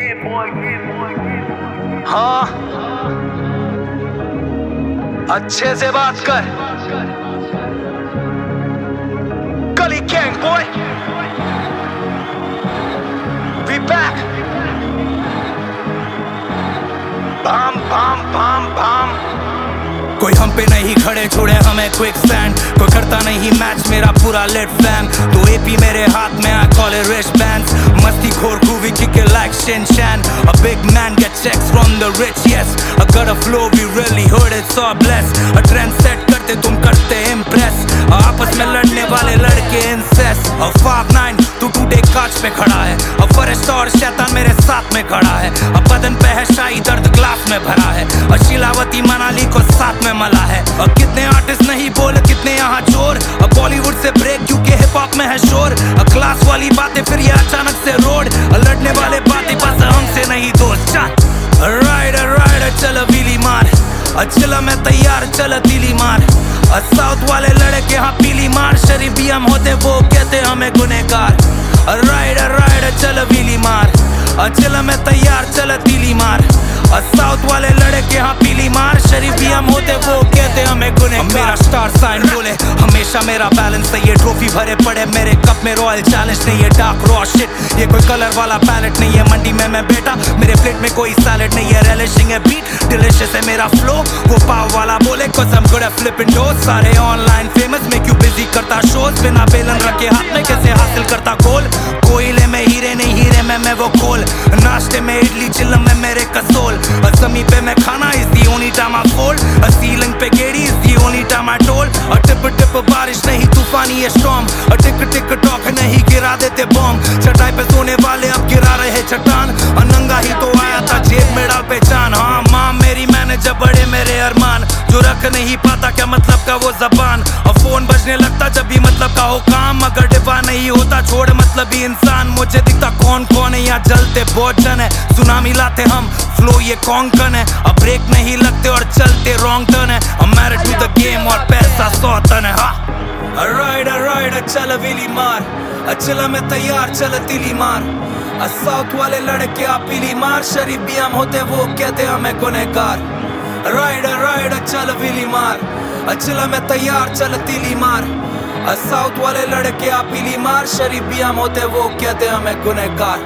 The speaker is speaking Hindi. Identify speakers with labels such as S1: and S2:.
S1: हाँ, अच्छे से बात कर। गली गैंग बॉय, we back। बम बम बम बम। कोई हम पे नहीं खड़े छोड़े हमें क्विक स्टैंड, कोई करता नहीं मैच मेरा पूरा लेट फैन। तो एपी मेरे हाथ में, I call it rich bands. मस्ती खोर groovy kick it like Shin Chan। A big man get checks from the rich, yes। I got a flow, we really heard it, so blessed। A trend set करते तुम करते impress। आपस में लड़ने वाले लड़के incest। 5'9" तू टूटे कांच पे खड़ा है। अब फरिश्ता और शैतान मेरे साथ में खड़ा है। अब बदन पे है शाही दर्द ग्लास में भरा है। और शीलावती मनाली को साथ में मला है। और कितने आर्टिस्ट नहीं बोल कितने यहाँ चोर। अब बॉलीवुड से ब्रेक क्योंकि हिप हॉप में है शोर। क्लास वाली बातें फिर ये अचानक से रोड। लड़ने वाले बातें बस हमसे नहीं दोस्त। राइडर चल व्हीली मार। चला मैं तैयार चल तीली मार। साउथ वाले लड़के यहाँ पीली मार। शरीफ भी हम होते वो कहते हमें गुनहगार। राइडर चल व्हीली मार। चला मैं तैयार चल तीली मार। साउथ वाले लड़के यहाँ पीली मार। शरीफ भी हम होते वो कहते हमें गुनहगार। मेरा स्टार साइन बोले हमेशा मेरा बैलेंस है। ये ट्रॉफी भरे पड़े मेरे कप में, रॉयल चैलेंज नहीं ये डार्क रॉ शिट। ये कोई कलर वाला पैलेट नहीं है मंडी में मैं बेटा। मेरे प्लेट में कोई सैलेड नहीं है, रेलिशिंग है बीट डिलिशियस है मेरा फ्लो। वो पाव वाला बोले cause I'm good at flipping doors। सारे online famous make you busy करता शोज। बिना बेलन रखे हाथ में कैसे हासिल करता गोल। कोयले में हीरे नहीं हीरे में मैं वो खोल। नाश्ते में इडली चिल्लम में मेरे कसोल। जमी पे मैं खाना is the only time I fold। Ceiling पे गेड़ी is the only time I told। टिप बारिश नहीं तूफानी ये स्टॉर्म। टिक टॉक नहीं गिरा देते बॉम्ब। चटाई पे सोने वाले अब गिरा रहे चट्टान। नंगा ही तो आया था जेब में डाल पहचान। हाँ माँ मेरी मैंने जब बड़े मेरे अरमान। जो रख नहीं पाता क्या मतलब का वो जबान। और फोन बजने लगता जब भी मतलब का हो काम। अगर डिब्बा नहीं होता छोड़ मतलब ही इंसान। मुझे दिखता कौन है यहाँ जलते बहुत जन है। सुनामी लाते हम फ्लो ये कौन है। अब ब्रेक नहीं लगते और चलते रॉन्ग टर्न है। I'm married to the game और पैसा 100 टन है। हाँ राइडर चल व्हीली मार। चला मैं तैयार चल तीली मार। साउथ वाले लड़के आप पीली मार। शरीफ भी हम होते वो कहते हमें गुनहगार। राइडर चल व्हीली मार। चला मैं तैयार चल तीली मार। साउथ वाले लड़के आप पीली मार। शरीफ भी हम होते वो कहते हमें गुनहगार।